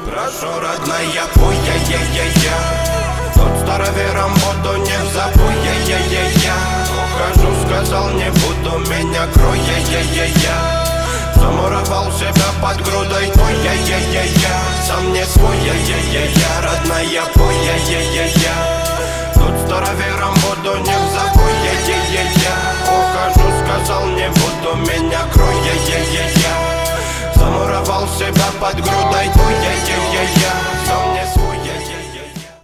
Прошу, родная, пой, я. Тут старовером буду, не забудь, я. Ухожу, сказал, не буду, меня крой, я. Замуровал себя под грудой, ой, я. Сам не свой, я. Родная, пой, я. Тут старовером буду, не забудь, я. Ухожу, сказал, не буду, меня крой, я. Замуровал себя под грудой, ой, я.